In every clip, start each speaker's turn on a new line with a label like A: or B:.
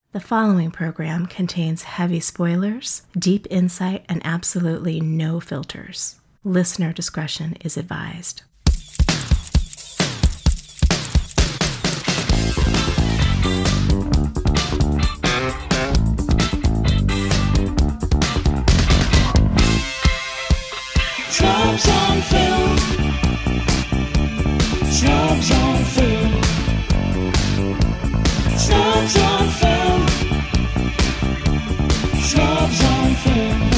A: The following program contains heavy spoilers, deep insight, and absolutely no filters. Listener discretion is advised.
B: Snobs on Film. Snobs on Film. Snobs on Film. Snobs on Film.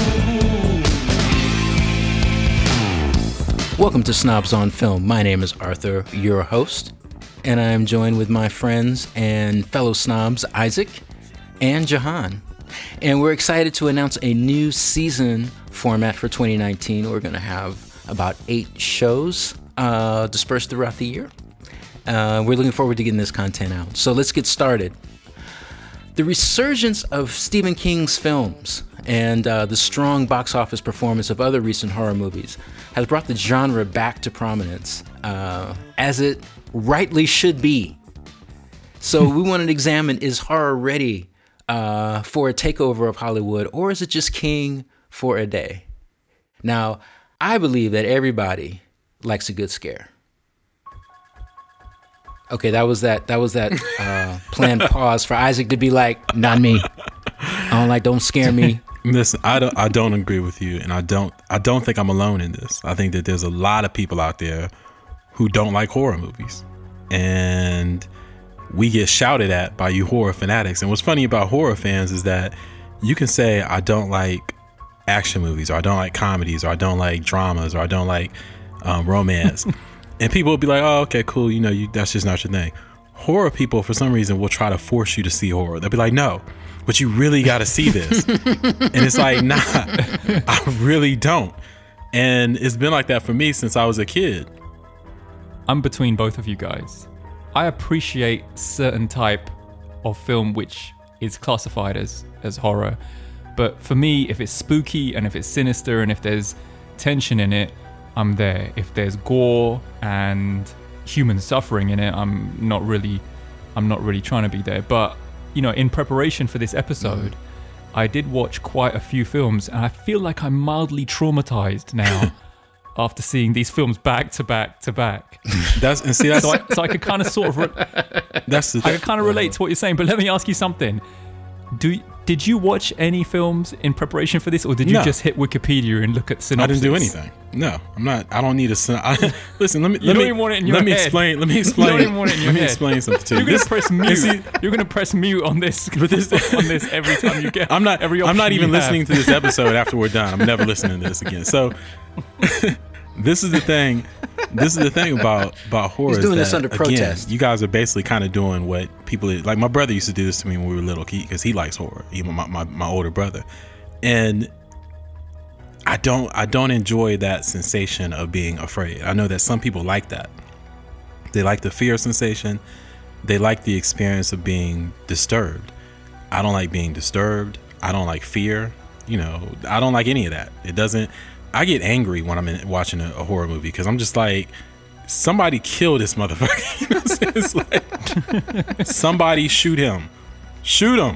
C: Welcome to Snobs on Film. My name is Arthur, your host, and I am joined with my friends and fellow snobs, Isaac and Jahan. And we're excited to announce a new season format for 2019. We're going to have about 8 shows dispersed throughout the year. We're looking forward to getting this content out. So let's get started. The resurgence of Stephen King's films and the strong box office performance of other recent horror movies has brought the genre back to prominence, as it rightly should be. So we wanted to examine, is horror ready for a takeover of Hollywood, or is it just King for a day? Now, I believe that everybody likes a good scare. Okay, that was that planned pause for Isaac to be like, not me. Don't scare me.
D: Listen, I don't agree with you, and I don't think I'm alone in this. I think that there's a lot of people out there who don't like horror movies, and we get shouted at by you horror fanatics. And what's funny about horror fans is that you can say, I don't like action movies, or I don't like comedies, or I don't like dramas, or I don't like romance. And people will be like, oh, okay, cool. That's just not your thing. Horror people, for some reason, will try to force you to see horror. They'll be like, no, but you really got to see this. And it's like, nah, I really don't. And it's been like that for me since I was a kid.
E: I'm between both of you guys. I appreciate certain type of film which is classified as horror. But for me, if it's spooky and if it's sinister and if there's tension in it, I'm there. If there's gore and human suffering in it, I'm not really trying to be there. But, in preparation for this episode, I did watch quite a few films, and I feel like I'm mildly traumatized now after seeing these films back to back to back. So I could kind of sort of I could kind of relate to what you're saying. But let me ask you something. Did you watch any films in preparation for this, or did you just hit Wikipedia and look at synopsis?
D: I didn't do anything. No, I'm not. I don't need a. Listen, let me explain. Let me explain.
E: You don't even want it in your
D: let me
E: head.
D: explain something to you.
E: You're gonna press mute. You're gonna press mute on this every time you get.
D: I'm not even listening to this episode after we're done. I'm never listening to this again. So, this is the thing. This is the thing about horror.
C: He's doing this under protest.
D: Again, you guys are basically kind of doing what people like. My brother used to do this to me when we were little because he likes horror. Even my older brother, and I don't enjoy that sensation of being afraid. I know that some people like that. They like the fear sensation. They like the experience of being disturbed. I don't like being disturbed. I don't like fear. I don't like any of that. It doesn't. I get angry when I'm watching a horror movie because I'm just like, somebody kill this motherfucker. It's like, somebody shoot him. Shoot him.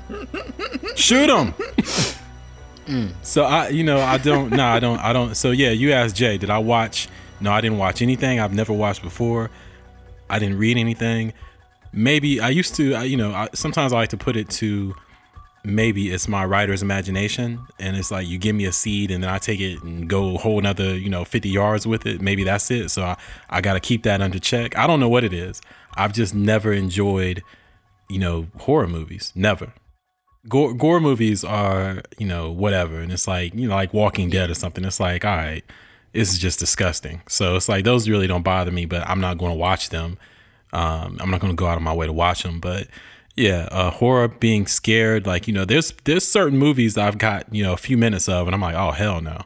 D: So I don't. So yeah, you asked Jay, did I watch? No, I didn't watch anything I've never watched before. I didn't read anything. Maybe I used to, sometimes I like to put it to, maybe it's my writer's imagination, and it's like you give me a seed and then I take it and go a whole another 50 yards with it. Maybe that's it. So I got to keep that under check. I don't know what it is. I've just never enjoyed horror movies. Never. Gore movies are whatever, and it's like like Walking Dead or something. It's like, all right, this is just disgusting. So it's like those really don't bother me, but I'm not going to watch them. I'm not going to go out of my way to watch them. But yeah, horror, being scared, like, there's certain movies I've got, a few minutes of, and I'm like, oh, hell no.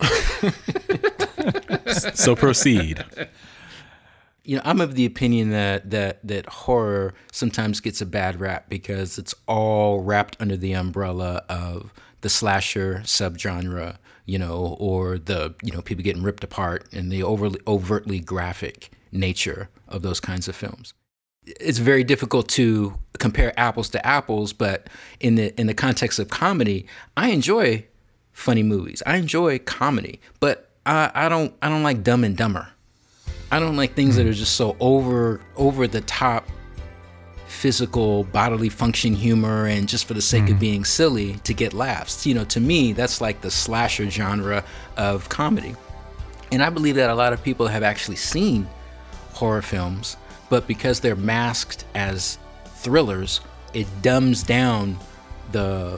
D: So proceed.
C: I'm of the opinion that horror sometimes gets a bad rap because it's all wrapped under the umbrella of the slasher subgenre, or the, people getting ripped apart and the overtly graphic nature of those kinds of films. it's very difficult to compare apples to apples, but in the context of comedy, I enjoy funny movies. I enjoy comedy, but I don't like Dumb and Dumber. I don't like things that are just so over the top physical bodily function humor and just for the sake of being silly to get laughs. You know, to me, that's like the slasher genre of comedy. And I believe that a lot of people have actually seen horror films, but because they're masked as thrillers, it dumbs down the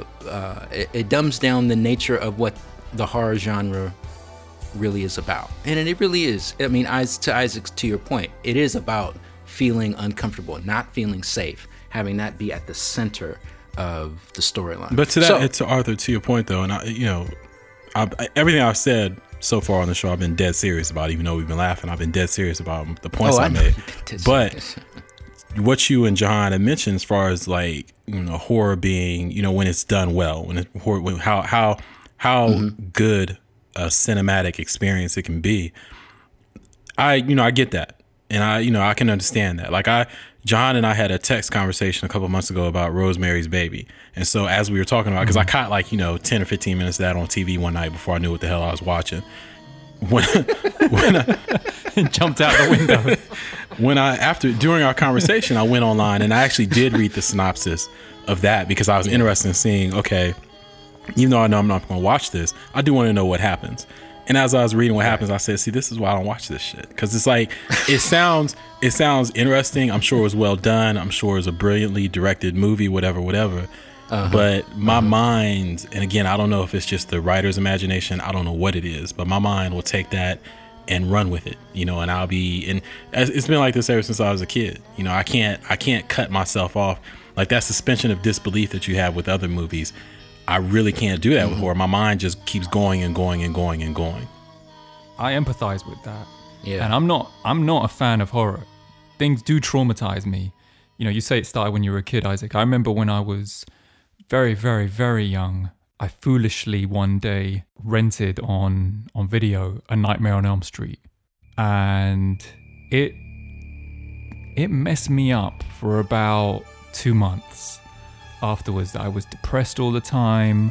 C: nature of what the horror genre really is about. And it really is. I mean, to your point, it is about feeling uncomfortable, not feeling safe, having that be at the center of the storyline.
D: But to that, to Arthur, to your point though, and everything I've said so far on the show, I've been dead serious about. Even though we've been laughing, I've been dead serious about the points I made. But what you and Jahan had mentioned, as far as like, you know, horror being, you know, when it's done well, how good a cinematic experience it can be. I get that, and I can understand that. Like Jahan and I had a text conversation a couple of months ago about Rosemary's Baby, and so as we were talking about, because I caught like 10 or 15 minutes of that on TV one night before I knew what the hell I was watching. When
E: It jumped out the window.
D: During our conversation, I went online and I actually did read the synopsis of that because I was interested in seeing, okay, even though I know I'm not going to watch this, I do want to know what happens. And as I was reading what happens, I said, see, this is why I don't watch this shit. Because it's like, it sounds interesting. I'm sure it was well done. I'm sure it was a brilliantly directed movie, whatever. But my mind, and again, I don't know if it's just the writer's imagination. I don't know what it is, but my mind will take that and run with it, and and it's been like this ever since I was a kid. I can't cut myself off. Like that suspension of disbelief that you have with other movies, I really can't do that with horror. My mind just keeps going and going and going and going.
E: I empathize with that.
C: Yeah.
E: And I'm not a fan of horror. Things do traumatize me. You say it started when you were a kid, Isaac. I remember when I was very, very, very young, I foolishly one day rented on video A Nightmare on Elm Street. And it messed me up for about 2 months. Afterwards, I was depressed all the time.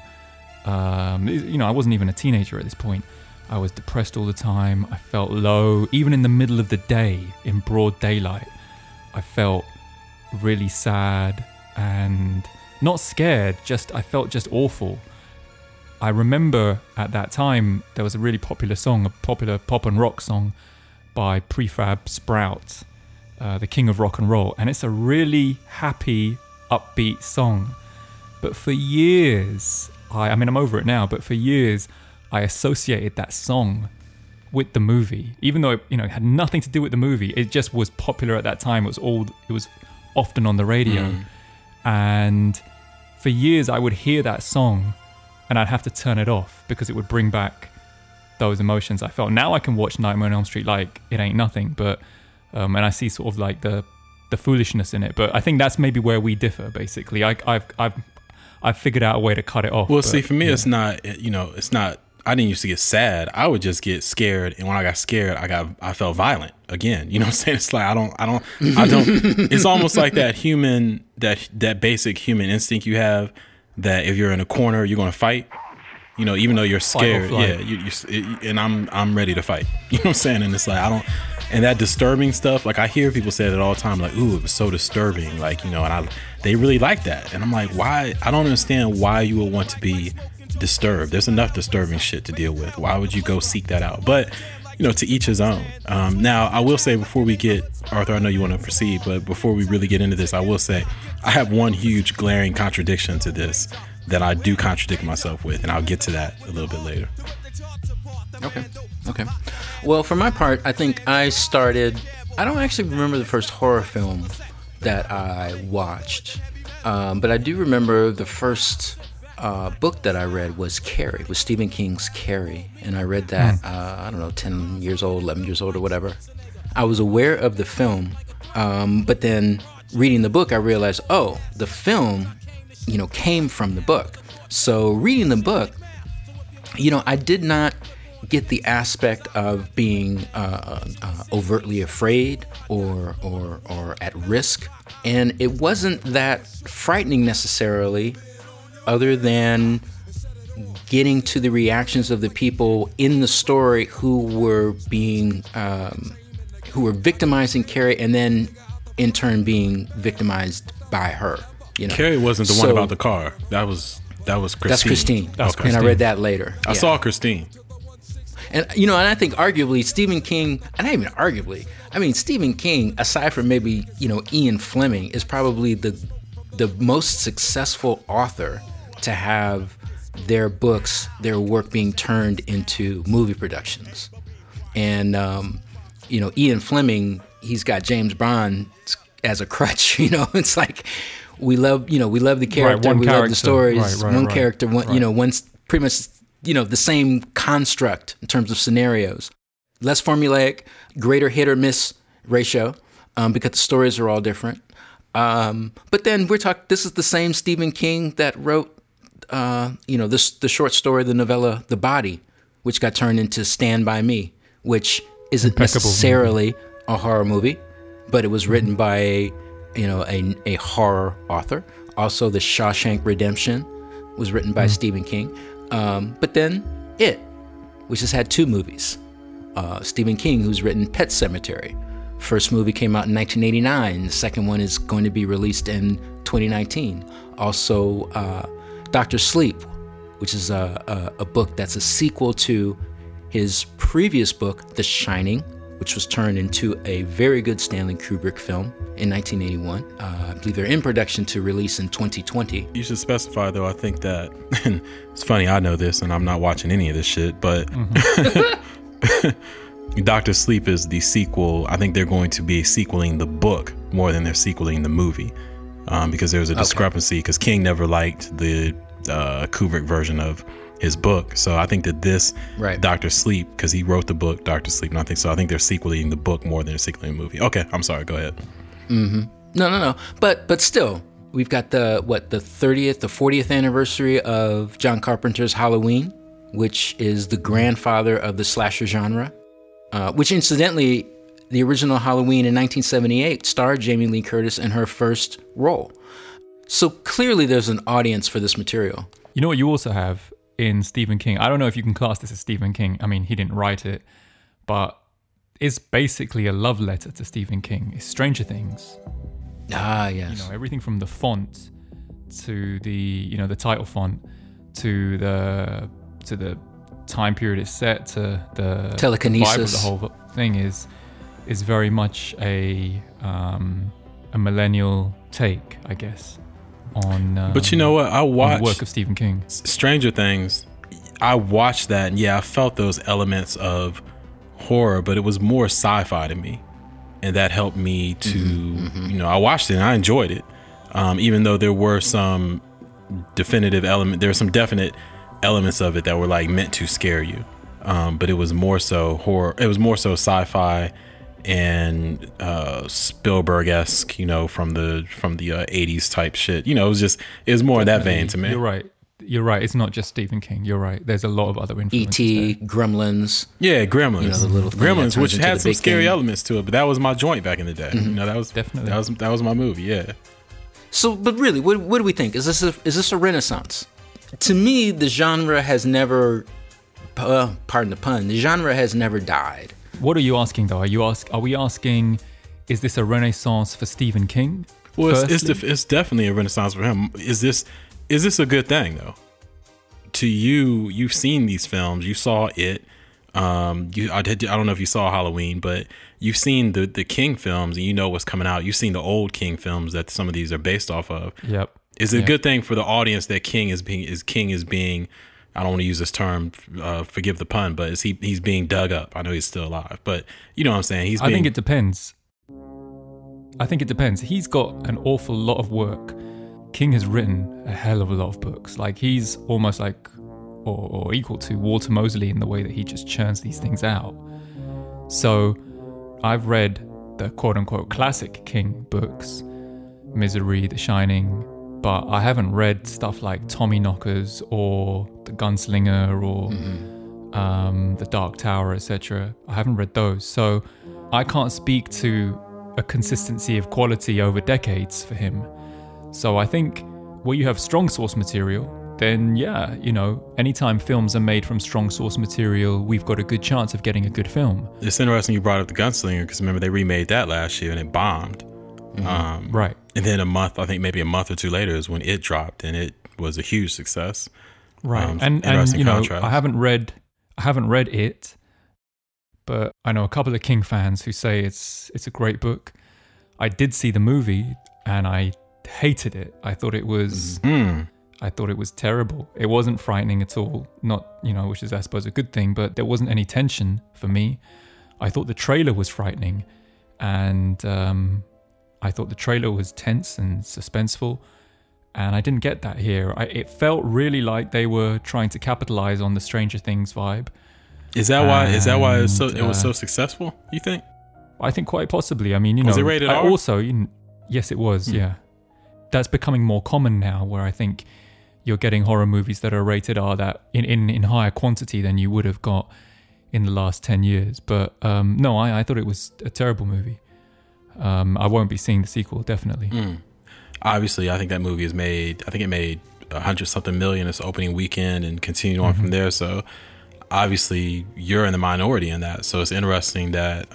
E: I wasn't even a teenager at this point. I was depressed all the time. I felt low. Even in the middle of the day, in broad daylight, I felt really sad and not scared, I felt just awful. I remember at that time, there was a really popular song, a popular pop and rock song by Prefab Sprout, the king of rock and roll. And it's a really happy, upbeat song. But for years, I'm over it now, but for years, I associated that song with the movie. Even though it had nothing to do with the movie, it just was popular at that time. It was often on the radio. And for years, I would hear that song and I'd have to turn it off because it would bring back those emotions I felt. Now I can watch Nightmare on Elm Street like it ain't nothing, but and I see sort of like the foolishness in it. But I think that's maybe where we differ. Basically, I've figured out a way to cut it off.
D: Well, see, for me, it's not. It's not. I didn't used to get sad. I would just get scared, and when I got scared, I felt violent again. You know what I'm saying? It's like I don't. It's almost like that basic human instinct you have, that if you're in a corner, you're gonna fight. Even though you're scared, and I'm ready to fight. You know what I'm saying? And it's like and that disturbing stuff. Like I hear people say that all the time. Like, ooh, it was so disturbing. Like and they really like that. And I'm like, why? I don't understand why you would want to be disturbed. There's enough disturbing shit to deal with. Why would you go seek that out? But to each his own. Now I will say, before we get, Arthur, I know you want to proceed, but before we really get into this, I will say I have one huge glaring contradiction to this that I do contradict myself with, and I'll get to that a little bit later.
C: Okay. Well, for my part, I think I don't actually remember the first horror film that I watched, but I do remember the first book that I read was Carrie, was Stephen King's Carrie, and I read that, 10 years old, 11 years old or whatever. I was aware of the film, but then reading the book, I realized, the film, came from the book. So reading the book, I did not get the aspect of being overtly afraid or at risk, and it wasn't that frightening necessarily, other than getting to the reactions of the people in the story who were victimizing Carrie, and then in turn being victimized by her. You know,
D: Carrie wasn't the one about the car. That was Christine.
C: That's Christine. And I read that later.
D: I saw Christine.
C: And and I think arguably Stephen King, and not even arguably, I mean Stephen King, aside from maybe Ian Fleming, is probably the most successful author to have their work being turned into movie productions. And Ian Fleming, he's got James Bond as a crutch. It's like we love the character,
E: right,
C: we love the stories,
E: right,
C: character, one's pretty much the same construct in terms of scenarios, less formulaic, greater hit or miss ratio, because the stories are all different. But then this is the same Stephen King that wrote the short story, the novella The Body, which got turned into Stand By Me, which isn't necessarily a horror movie, but it was written by a horror author. Also, The Shawshank Redemption was written by Stephen King. But then It, which has had 2 movies. Stephen King, who's written Pet Sematary. First movie came out in 1989. The second one is going to be released in 2019. Also, Dr. Sleep, which is a book that's a sequel to his previous book, The Shining, which was turned into a very good Stanley Kubrick film in 1981. I believe they're in production to release in 2020.
D: You should specify, though, I think that, and it's funny, I know this, and I'm not watching any of this shit, but Dr. Sleep is the sequel. I think they're going to be sequeling the book more than they're sequeling the movie, because there's a discrepancy, because King never liked the Kubrick version of his book. So I think that this Dr. Sleep, because he wrote the book Dr. Sleep, and I think they're sequeling the book more than they're sequeling the movie. Okay, I'm sorry, go ahead.
C: No. But still, we've got the 40th anniversary of John Carpenter's Halloween, which is the grandfather of the slasher genre, which incidentally, the original Halloween in 1978 starred Jamie Lee Curtis in her first role. So clearly there's an audience for this material.
E: You know what you also have in Stephen King? I don't know if you can class this as Stephen King. I mean, he didn't write it, but it's basically a love letter to Stephen King. It's Stranger Things.
C: Ah, yes.
E: Everything from the font to the title font to the time period it's set to the
C: telekinesis.
E: Vibe of the whole thing is very much a millennial take, I guess, on.
D: But you know what? I watched
E: the work of Stephen King.
D: Stranger Things. I watched that, and I felt those elements of horror, but it was more sci-fi to me, and that helped me to. I watched it and I enjoyed it, even though there were some definite elements of it that were like meant to scare you, but it was more so horror. It was more so sci-fi and Spielberg-esque, from the 80s type shit. It was more in that vein to me.
E: You're right. It's not just Stephen King. You're right. There's a lot of other influences.
C: E.T., Gremlins.
D: Yeah, Gremlins.
C: The little thing
D: Gremlins, which had some scary
C: thing.
D: elements to it, but that was my joint back in the day. That was
E: definitely
D: that was my movie. Yeah.
C: So, but really, what do we think? Is this a renaissance? To me, the genre has never, pardon the pun, the genre has never died.
E: What are you asking though? Are we asking, is this a renaissance for Stephen King?
D: Well, it's definitely a renaissance for him. Is this a good thing though? To you, you've seen these films. You saw It. I don't know if you saw Halloween, but you've seen the King films, and you know what's coming out. You've seen the old King films that some of these are based off of.
E: Yep.
D: Is it a good thing for the audience that King is being? I don't want to use this term. Forgive the pun, but he's being dug up. I know he's still alive, but you know what I'm saying.
E: I think it depends. He's got an awful lot of work. King has written a hell of a lot of books. Like he's almost like or equal to Walter Mosley in the way that he just churns these things out. So I've read the quote-unquote classic King books, Misery, The Shining, but I haven't read stuff like Tommyknockers or The Gunslinger or The Dark Tower, etc. I haven't read those, so I can't speak to a consistency of quality over decades for him. So I think where you have strong source material, then yeah, you know, anytime films are made from strong source material, we've got a good chance of getting a good film.
D: It's interesting you brought up The Gunslinger, because remember they remade that last year and it bombed.
E: Right.
D: And then maybe a month or two later is when it dropped, and it was a huge success.
E: Right. And you know,
D: contrast.
E: I haven't read it, but I know a couple of King fans who say it's a great book. I did see the movie and I hated it. I thought it was terrible. It wasn't frightening at all. Not, you know, which is I suppose a good thing, but there wasn't any tension for me. I thought the trailer was frightening, and I thought the trailer was tense and suspenseful, and I didn't get that here. It felt really like they were trying to capitalize on the Stranger Things vibe.
D: Is that why it was so successful, you think?
E: I think quite possibly. I mean, you know,
D: was it rated R?
E: Also, yes, it was. Yeah, that's becoming more common now, where I think you're getting horror movies that are rated R that in higher quantity than you would have got in the last 10 years. But no, I thought it was a terrible movie. I won't be seeing the sequel, definitely.
D: Obviously, I think that movie it made 100-something million its opening weekend and continued on from there. So obviously you're in the minority in that. So it's interesting that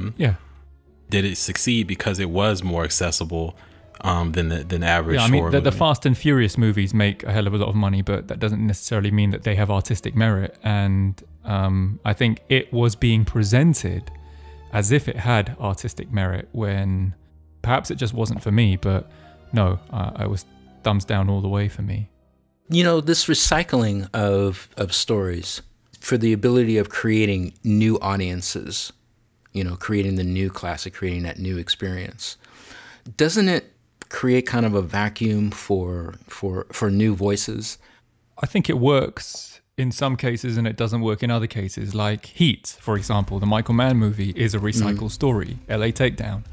D: did it succeed because it was more accessible than the average horror movie?
E: The Fast and Furious movies make a hell of a lot of money, but that doesn't necessarily mean that they have artistic merit. And I think it was being presented as if it had artistic merit, when perhaps it just wasn't for me. But no, I was thumbs down all the way for me.
C: You know, this recycling of stories for the ability of creating new audiences, you know, creating the new classic, creating that new experience, doesn't it create kind of a vacuum for new voices?
E: I think it works in some cases and it doesn't work in other cases. Like Heat, for example, the Michael Mann movie is a recycled story. LA Takedown.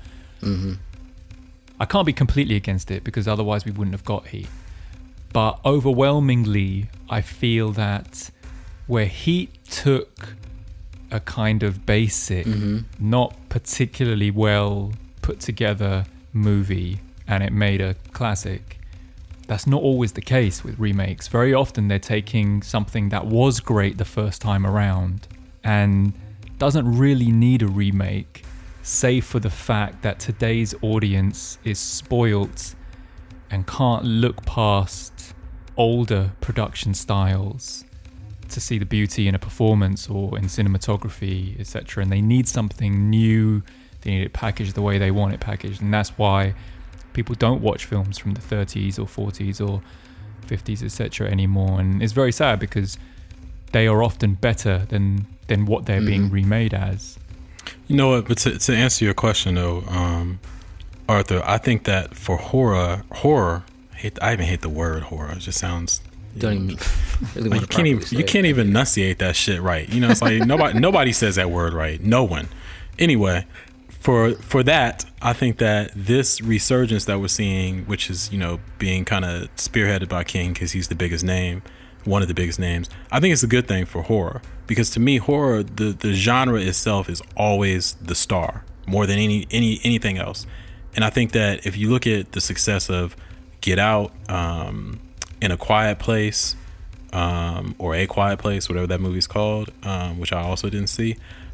E: I can't be completely against it because otherwise we wouldn't have got Heat. But overwhelmingly, I feel that where Heat took a kind of basic, not particularly well put together movie and it made a classic, that's not always the case with remakes. Very often they're taking something that was great the first time around and doesn't really need a remake, save for the fact that today's audience is spoilt and can't look past older production styles to see the beauty in a performance or in cinematography, etc. And they need something new. They need it packaged the way they want it packaged. And that's why people don't watch films from the 30s or 40s or 50s, etc. anymore. And it's very sad because they are often better than what they're being remade as.
D: You know what? But to answer your question though, Arthur, I think that for horror, I even hate the word horror. It just sounds.
C: Don't even really
D: like you can't even enunciate that shit right. You know, it's like nobody says that word right. No one. Anyway, for that, I think that this resurgence that we're seeing, which is, you know, being kind of spearheaded by King because he's the biggest name, one of the biggest names, I think it's a good thing for horror, because to me, horror, the genre itself is always the star more than anything else. And I think that if you look at the success of Get Out, In a Quiet Place, or A Quiet Place, whatever that movie's called, which I also didn't see,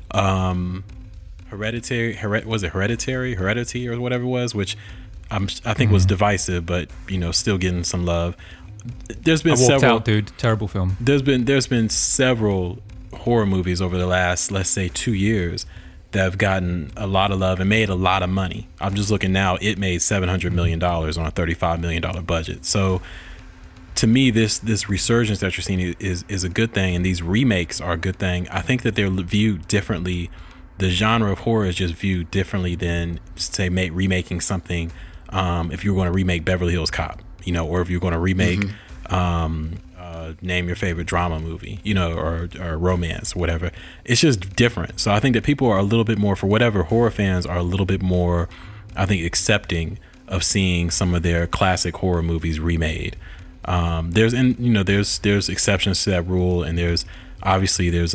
D: Heredity or whatever it was, which I think was divisive, but you know, still getting some love. There's been several.
E: Terrible film.
D: There's been several horror movies over the last, let's say, 2 years that have gotten a lot of love and made a lot of money. I'm just looking now; it made $700 million on a $35 million budget. So, to me, this resurgence that you're seeing is a good thing, and these remakes are a good thing. I think that they're viewed differently. The genre of horror is just viewed differently than, say, remaking something. If you were going to remake Beverly Hills Cop, you know, or if you're going to remake, name your favorite drama movie, you know, or romance, whatever. It's just different. So I think that people are a little bit more, for whatever, horror fans are a little bit more, I think, accepting of seeing some of their classic horror movies remade. There's exceptions to that rule, and there's Obviously, there's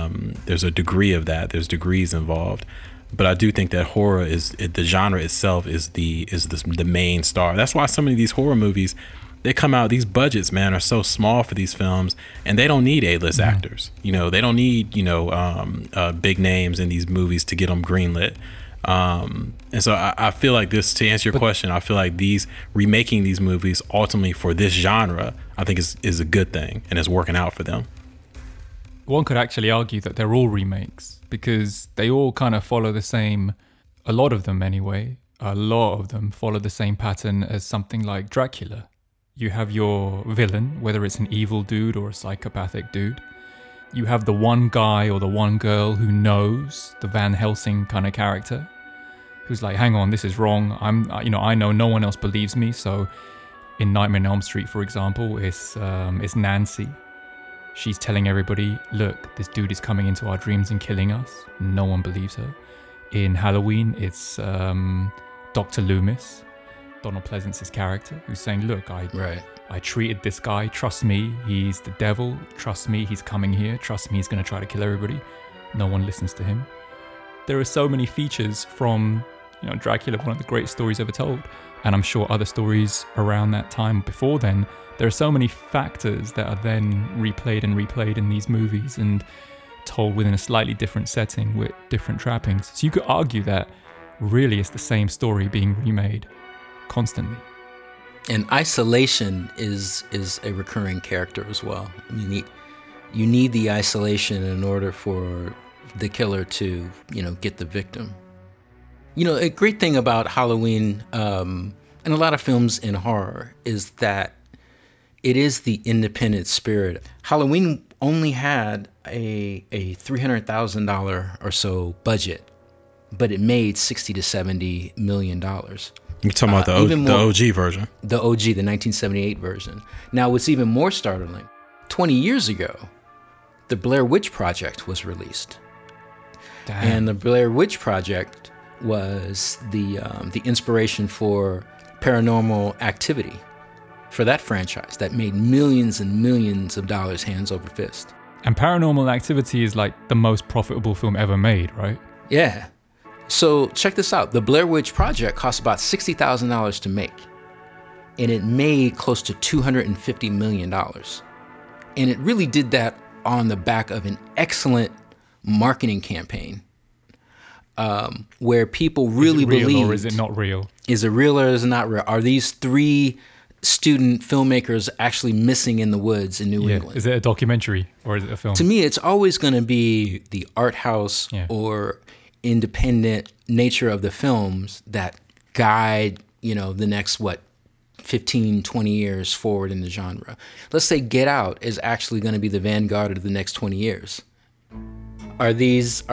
D: a degree of that. There's degrees involved, but I do think that horror the genre itself is the main star. That's why some of these horror movies, they come out, these budgets, man, are so small for these films, and they don't need A-list actors. You know, they don't need big names in these movies to get them greenlit. And so I feel like this, to answer your question, I feel like remaking these movies ultimately for this genre, I think is a good thing, and it's working out for them.
E: One could actually argue that they're all remakes because they all kind of follow the same, a lot of them anyway, follow the same pattern as something like Dracula. You have your villain, whether it's an evil dude or a psychopathic dude. You have the one guy or the one girl who knows, the Van Helsing kind of character, who's like, hang on, this is wrong. I know no one else believes me. So in Nightmare on Elm Street, for example, it's Nancy. She's telling everybody, look, this dude is coming into our dreams and killing us. No one believes her. In Halloween, it's Dr. Loomis, Donald Pleasance's character, who's saying, look, I treated this guy. Trust me, he's the devil. Trust me, he's coming here. Trust me, he's going to try to kill everybody. No one listens to him. There are so many features from Dracula, one of the great stories ever told, and I'm sure other stories around that time before then. There are so many factors that are then replayed in these movies and told within a slightly different setting with different trappings. So you could argue that really it's the same story being remade constantly.
C: And isolation is a recurring character as well. You need the isolation in order for the killer to, get the victim. A great thing about Halloween and a lot of films in horror is that it is the independent spirit. Halloween only had a $300,000 or so budget, but it made $60 to $70 million.
D: You're talking about the OG version.
C: The OG, the 1978 version. Now, what's even more startling, 20 years ago, the Blair Witch Project was released.
E: Damn.
C: And the Blair Witch Project was the inspiration for Paranormal Activity, for that franchise that made millions and millions of dollars hands over fist.
E: And Paranormal Activity is like the most profitable film ever made, right?
C: Yeah. So check this out. The Blair Witch Project cost about $60,000 to make, and it made close to $250 million. And it really did that on the back of an excellent marketing campaign, where people really believe.
E: Is it real or is it not real?
C: Is it real or is it not real? Are these three student filmmakers actually missing in the woods in New England?
E: Is it a documentary or is it a film?
C: To me, it's always going to be the art house or independent nature of the films that guide, the next, 15, 20 years forward in the genre. Let's say Get Out is actually going to be the vanguard of the next 20 years. Are these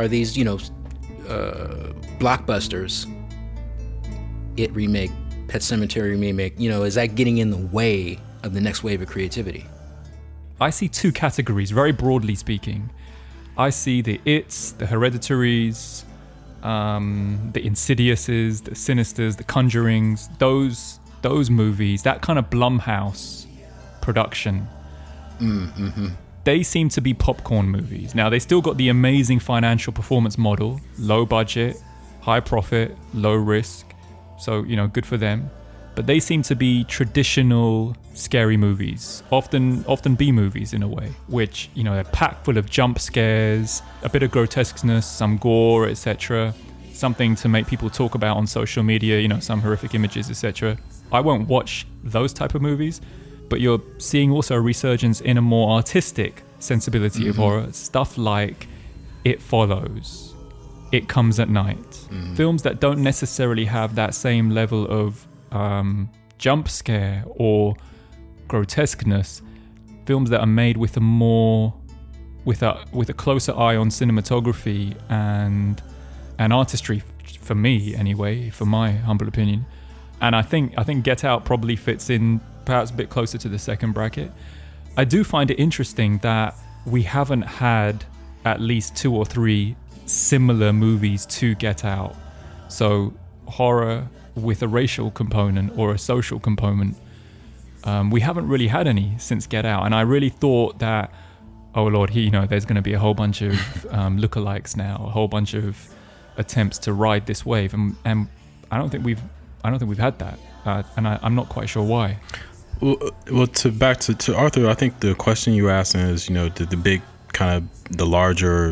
C: blockbusters, It remake, Pet Sematary remake, is that getting in the way of the next wave of creativity?
E: I see two categories, very broadly speaking. I see the It's, the Hereditaries, the Insidiouses, the Sinisters, the Conjurings, those movies, that kind of Blumhouse production.
C: Mm-hmm.
E: They seem to be popcorn movies. Now, they still got the amazing financial performance model, low budget, high profit, low risk. So, good for them. But they seem to be traditional scary movies, often B movies in a way, which, they're packed full of jump scares, a bit of grotesqueness, some gore, etc. Something to make people talk about on social media, some horrific images, etc. I won't watch those type of movies, but you're seeing also a resurgence in a more artistic sensibility of horror. Stuff like It Follows, It Comes at Night. Films that don't necessarily have that same level of jump scare or grotesqueness. Films that are made with with a closer eye on cinematography and artistry, for me anyway, for my humble opinion. And I think Get Out probably fits in perhaps a bit closer to the second bracket. I do find it interesting that we haven't had at least 2 or 3 similar movies to Get Out. So horror with a racial component or a social component. We haven't really had any since Get Out. And I really thought that oh Lord, there's going to be a whole bunch of lookalikes now, a whole bunch of attempts to ride this wave, and I don't think we've had that, and I'm not quite sure why.
D: Well, back to Arthur, I think the question you were asking is, the big kind of the larger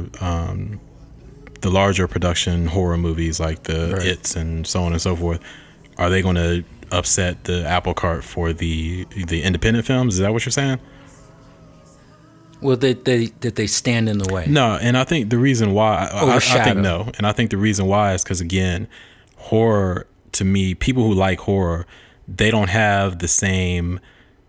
D: production horror movies like the
C: Right.
D: It's and so on and so forth, are they going to upset the apple cart for the independent films? Is that what you're saying?
C: Well, that they stand in the way.
D: No, and I think the reason why I think
C: Overshadow.
D: no, and I think the reason why is because, again, horror, to me, people who like horror, they don't have the same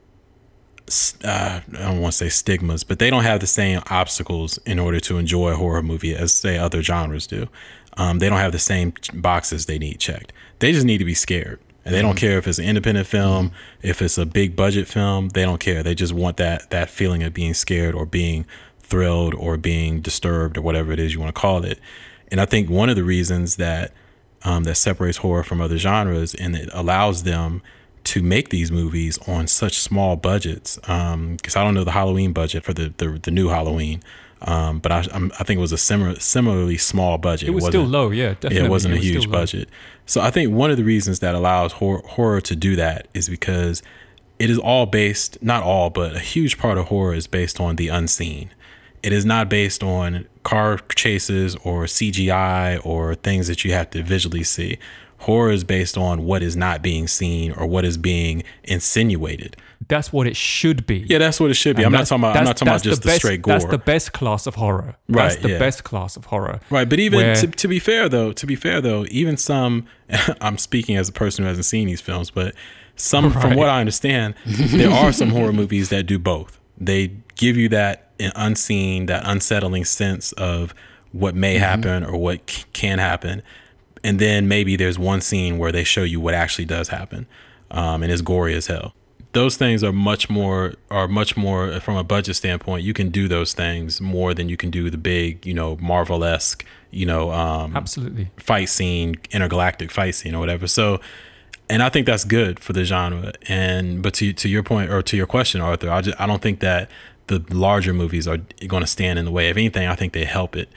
D: I don't want to say stigmas, but they don't have the same obstacles in order to enjoy a horror movie as, say, other genres do. They don't have the same boxes they need checked. They just need to be scared. And they don't care if it's an independent film, if it's a big budget film, they don't care. They just want that feeling of being scared or being thrilled or being disturbed or whatever it is you want to call it. And I think one of the reasons that that separates horror from other genres and it allows them to make these movies on such small budgets, because I don't know the Halloween budget for the new Halloween, but I think it was a similarly small budget.
E: It was still low, yeah, definitely.
D: Yeah, it wasn't a
E: still
D: huge
E: low.
D: budget. So I think one of the reasons that allows horror to do that is because it is all based, not all, but a huge part of horror is based on the unseen. It is not based on car chases or CGI or things that you have to visually see. Horror is based on what is not being seen or what is being insinuated.
E: That's what it should be.
D: Yeah, that's what it should be. I'm not talking about just the straight gore.
E: That's the best class of horror.
D: Right,
E: That's the
D: yeah.
E: best class of horror.
D: Right, but even
E: Where-
D: to be fair though, even some, I'm speaking as a person who hasn't seen these films, but some, from what I understand, there are some horror movies that do both. They give you that unseen, that unsettling sense of what may happen or what can happen. And then maybe there's one scene where they show you what actually does happen, and it's gory as hell. Those things are much more from a budget standpoint. You can do those things more than you can do the big, Marvel-esque,
E: Absolutely.
D: fight scene, intergalactic fight scene or whatever. So, and I think that's good for the genre. But to your point, or to your question, Arthur, I don't think that the larger movies are going to stand in the way. If anything, I think they help it.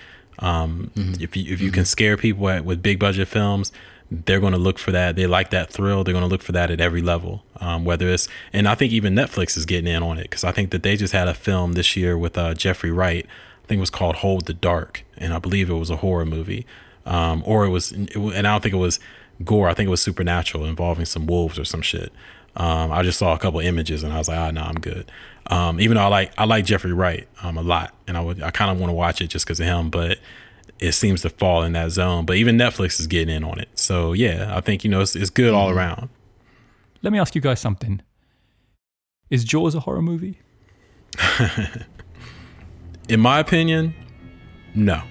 D: If you can scare people with big budget films, they're going to look for that. They like that thrill. They're going to look for that at every level. Whether it's, and I think even Netflix is getting in on it, because I think that they just had a film this year with Jeffrey Wright. I think it was called Hold the Dark, and I believe it was a horror movie, and I don't think it was gore. I think it was supernatural, involving some wolves or some shit. I just saw a couple images and I was like, no, I'm good. Even though I like Jeffrey Wright a lot, and I kind of want to watch it just because of him, but it seems to fall in that zone. But even Netflix is getting in on it. So yeah, I think it's good all around.
E: Let me ask you guys something. Is Jaws a horror movie?
D: In my opinion, no.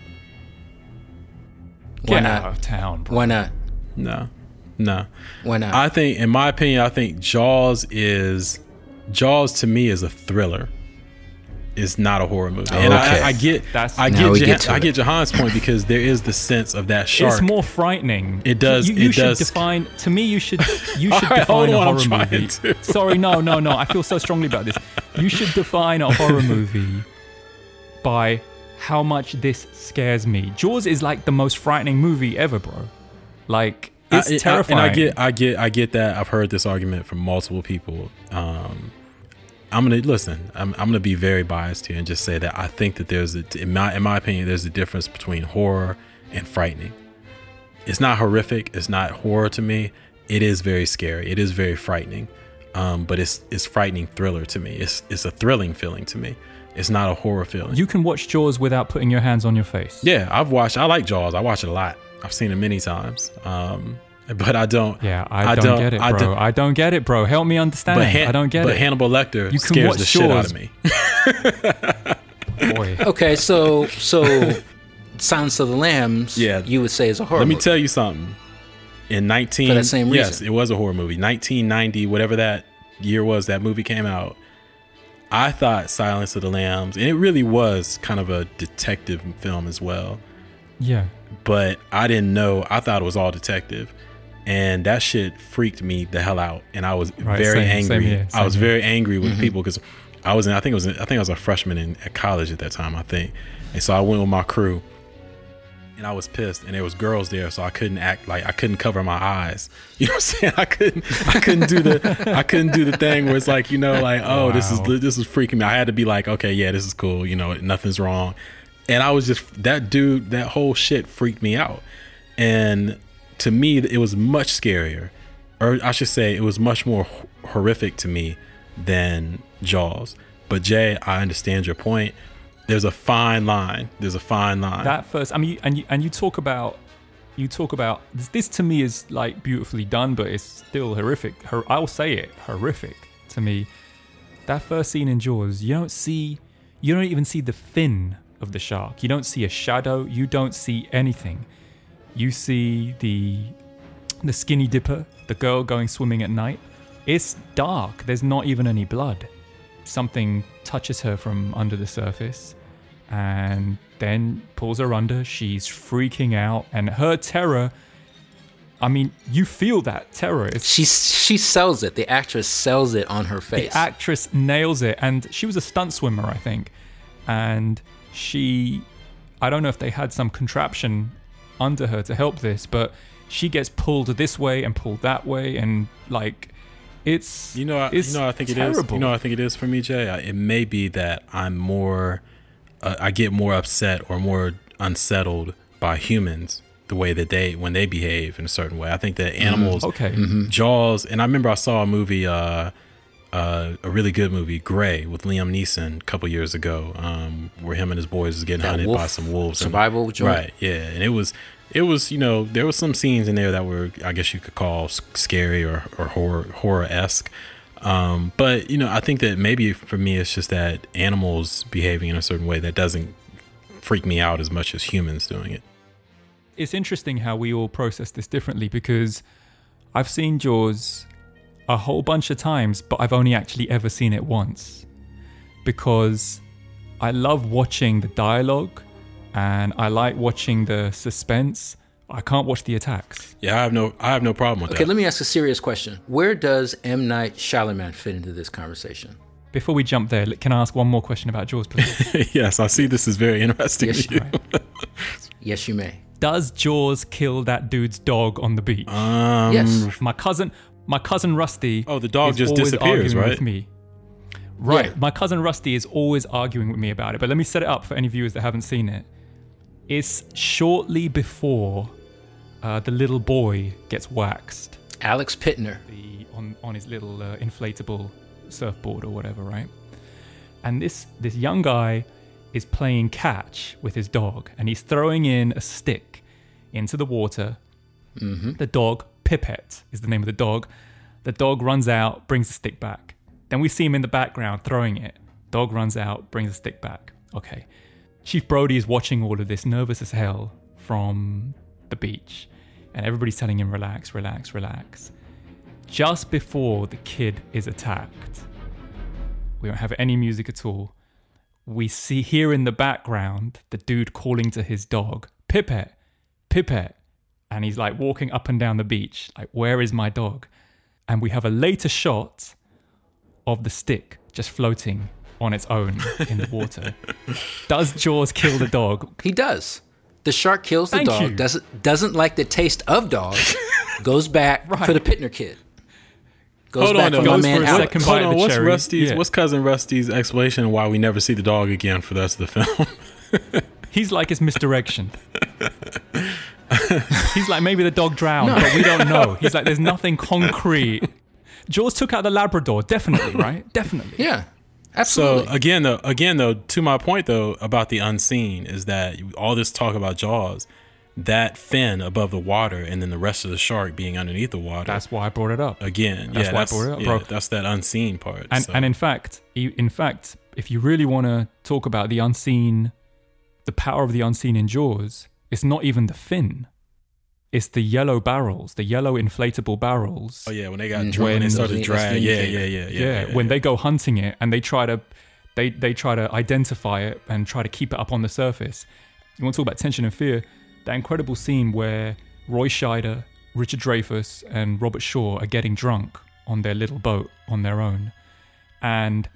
E: Get
C: not?
E: out of town, bro.
C: Why not?
D: No.
C: Why not?
D: I think, in my opinion, Jaws to me is a thriller. It's not a horror movie. And
C: Okay.
D: I get
C: Now we get to it.
D: Jahan's point, because there is the sense of that shark.
E: It's more frightening.
D: It does-
E: You
D: it
E: should
D: does.
E: define. To me, you should
D: right,
E: define
D: hold
E: a
D: on, I'm
E: horror
D: trying
E: movie.
D: to.
E: Sorry, no. I feel so strongly about this. You should define a horror movie by how much this scares me. Jaws is like the most frightening movie ever, bro. Like, it's terrifying.
D: And I get that. I've heard this argument from multiple people. I'm gonna be very biased here and just say that I think that there's in my opinion, there's a difference between horror and frightening. It's not horrific. It's not horror to me. It is very scary. It is very frightening. But it's frightening thriller to me. It's a thrilling feeling to me. It's not a horror feeling.
E: You can watch Jaws without putting your hands on your face.
D: Yeah, I like Jaws. I watch it a lot. I've seen it many times. But I don't.
E: Yeah, I don't get it, bro. I don't get it, bro. Help me understand. I don't get it.
D: But Hannibal Lecter
E: You can
D: scares
E: watch
D: the shit out
E: Jaws.
D: of me.
E: Boy.
C: Okay, so Silence of the Lambs,
D: Yeah.
C: you would say is a horror
D: Let me
C: movie.
D: tell you something. In
C: For that same
D: yes,
C: reason.
D: it was a horror movie. 1990, whatever that year was, that movie came out. I thought Silence of the Lambs, and it really was kind of a detective film as well.
E: Yeah.
D: But I didn't know. I thought it was all detective, and that shit freaked me the hell out. And I was
E: Right,
D: very
E: same
D: angry.
E: here,
D: I was
E: same here.
D: very angry with people because I think I was a freshman at college at that time, I think. And so I went with my crew, and I was pissed, and there was girls there, so I couldn't cover my eyes. You know what I'm saying? I couldn't do the thing where it's like, like, oh, wow, this is freaking me. I had to be like, okay, yeah, this is cool. Nothing's wrong. And I was just, that whole shit freaked me out. And to me, it was much scarier, or I should say, it was much more horrific to me than Jaws. But Jay, I understand your point. There's a fine line. That first, I mean, and you talk about this to me is like beautifully done, but it's still horrific. I'll say it, horrific to me. That first scene in Jaws, you don't even see the fin of the shark. You don't see a shadow. You don't see anything. You see the skinny dipper, the girl going swimming at night. It's dark. There's not even any blood. Something touches her from under the surface and then pulls her under. She's freaking out, and her terror, I mean, you feel that terror.
C: She sells it. The actress sells it on her face.
E: The actress nails it. And she was a stunt swimmer, I think. And I don't know if they had some contraption under her to help this, but she gets pulled this way and pulled that way, and like, it's I think terrible.
D: I think it is for me, Jay. It may be that I'm more, I get more upset or more unsettled by humans, the way that when they behave in a certain way. I think that animals, Jaws, and I remember I saw a movie, a really good movie, Grey, with Liam Neeson a couple years ago, where him and his boys was getting hunted by some wolves.
C: Survival joint.
D: Right, yeah, and it was there was some scenes in there that were, I guess you could call scary or horror-esque. But I think that maybe for me it's just that animals behaving in a certain way that doesn't freak me out as much as humans doing it.
E: It's interesting how we all process this differently, because I've seen Jaws a whole bunch of times, but I've only actually ever seen it once, because I love watching the dialogue and I like watching the suspense. I can't watch the attacks.
D: Yeah, I have no problem with that.
C: Okay, let me ask a serious question. Where does M. Night Shyamalan fit into this conversation?
E: Before we jump there, can I ask one more question about Jaws, please?
D: Yes, I see this is very interesting to you.
C: Yes, you may.
E: Does Jaws kill that dude's dog on the beach?
C: Yes.
E: My cousin Rusty.
D: Oh, the dog just disappears, right?
E: With me. Right.
C: Yeah.
E: My cousin Rusty is always arguing with me about it. But let me set it up for any viewers that haven't seen it. It's shortly before the little boy gets waxed.
C: Alex Pittner.
E: On his little inflatable surfboard or whatever, right? And this young guy is playing catch with his dog, and he's throwing in a stick into the water. Mm-hmm. The dog, Pipette is the name of the dog. The dog runs out, brings the stick back. Then we see him in the background throwing it. Dog runs out, brings the stick back. Okay. Chief Brody is watching all of this, nervous as hell, from the beach. And everybody's telling him, relax, relax, relax. Just before the kid is attacked, we don't have any music at all. We hear in the background the dude calling to his dog, Pipette, Pipette. And he's like walking up and down the beach, like, where is my dog? And we have a later shot of the stick just floating on its own in the water. Does Jaws kill the dog?
C: He does. The shark kills the dog, doesn't like the taste of dog, goes back for the Pittner kid. Goes back for my man Alex.
D: Hold on, what's Cousin Rusty's explanation why we never see the dog again for the rest of the film?
E: He's like, it's misdirection. He's like, maybe the dog drowned, but we don't know. He's like, there's nothing concrete. Jaws took out the Labrador, definitely, right? Definitely.
C: Yeah, absolutely.
D: So again though, to my point though about the unseen is that all this talk about Jaws, that fin above the water and then the rest of the shark being underneath the water.
E: That's why I brought it up.
D: Again,
E: that's why I brought it up, bro.
D: That's that unseen part.
E: And in fact, if you really want to talk about the unseen, the power of the unseen in Jaws, it's not even the fin. It's the yellow barrels, the yellow inflatable barrels.
D: Oh yeah, when they got when they started to drag. Yeah.
E: When they go hunting it and they try to identify it and try to keep it up on the surface. You want to talk about tension and fear? That incredible scene where Roy Scheider, Richard Dreyfuss, and Robert Shaw are getting drunk on their little boat on their own, and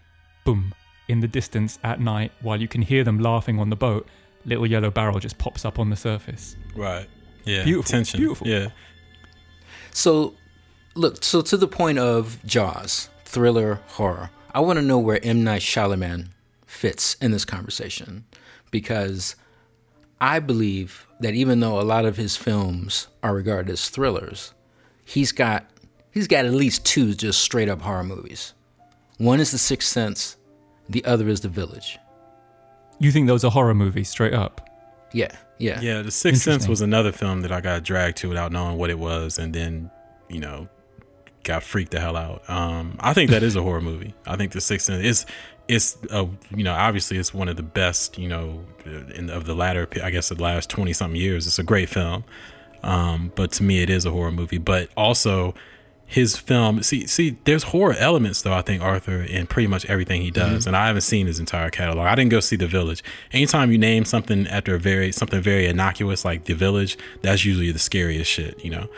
E: boom, in the distance at night, while you can hear them laughing on the boat, little yellow barrel just pops up on the surface.
D: Right. Yeah.
E: Beautiful.
D: Tension.
E: Beautiful.
D: Yeah.
C: So, look, so to the point of Jaws, thriller, horror, I want to know where M. Night Shyamalan fits in this conversation, because I believe that even though a lot of his films are regarded as thrillers, he's got at least two just straight up horror movies. One is The Sixth Sense, the other is The Village.
E: You think those are horror movies, straight up?
C: Yeah.
D: Yeah, The Sixth Sense was another film that I got dragged to without knowing what it was, and then, got freaked the hell out. I think that is a horror movie. I think The Sixth Sense is obviously it's one of the best, of the latter, I guess, the last 20 something years. It's a great film. But to me, it is a horror movie. But also, his film, see, there's horror elements though, I think, Arthur, in pretty much everything he does. And I haven't seen his entire catalog. I didn't go see The Village. Anytime you name something after something very innocuous like The Village, that's usually the scariest shit,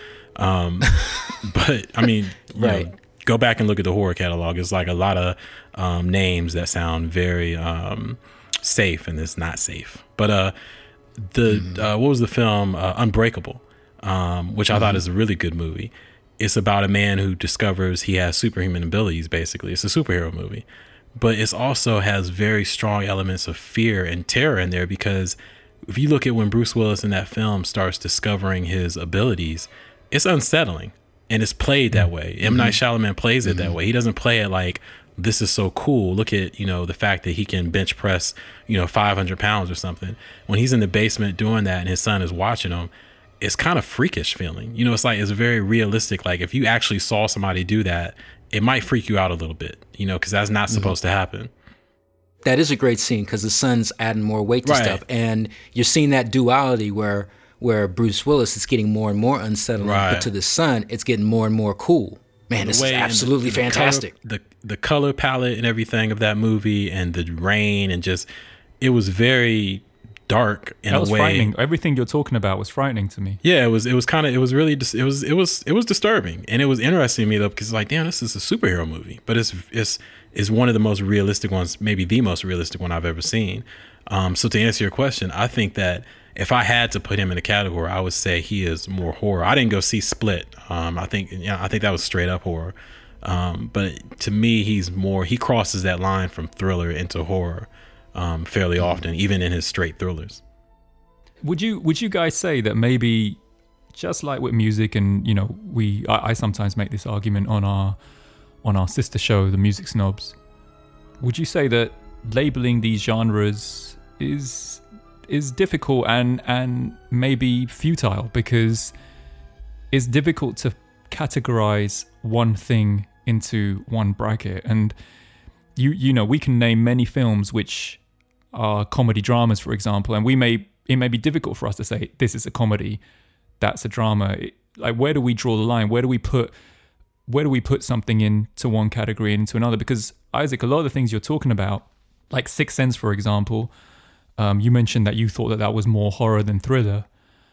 D: but I mean,
C: right.
D: Go back and look at the horror catalog. It's like a lot of names that sound very safe, and it's not safe. But what was the film Unbreakable, which I thought is a really good movie. It's about a man who discovers he has superhuman abilities. Basically, it's a superhero movie, but it also has very strong elements of fear and terror in there, because if you look at when Bruce Willis in that film starts discovering his abilities, it's unsettling. And it's played that way. M. Night Shyamalan plays it that way. He doesn't play it like, this is so cool. Look at, the fact that he can bench press, 500 pounds or something. When he's in the basement doing that and his son is watching him, it's kind of freakish feeling. It's very realistic. Like, if you actually saw somebody do that, it might freak you out a little bit, because that's not supposed to happen.
C: That is a great scene, because the son's adding more weight to stuff. And you're seeing that duality where Bruce Willis is getting more and more unsettling, but to the son, it's getting more and more cool. Man, this is absolutely fantastic.
D: The color palette and everything of that movie, and the rain, and just, it was very dark in a way. That was
E: frightening. Everything you're talking about was frightening to me.
D: Yeah, it was really disturbing, and it was interesting to me though, because like, damn, this is a superhero movie, but it's one of the most realistic ones, maybe the most realistic one I've ever seen. So to answer your question, I think that if I had to put him in a category, I would say he is more horror. I didn't go see Split. I think that was straight up horror. But to me, he crosses that line from thriller into horror fairly often, even in his straight thrillers.
E: Would you guys say that maybe, just like with music, and I sometimes make this argument on our sister show, The Music Snobs, would you say that labeling these genres is difficult and maybe futile, because it's difficult to categorize one thing into one bracket? And we can name many films which are comedy dramas, for example, and it may be difficult for us to say this is a comedy, that's a drama. Like, where do we draw the line? Where do we put something into one category and into another? Because, Isaac, a lot of the things you're talking about, like Sixth Sense, for example, you mentioned that you thought that was more horror than thriller.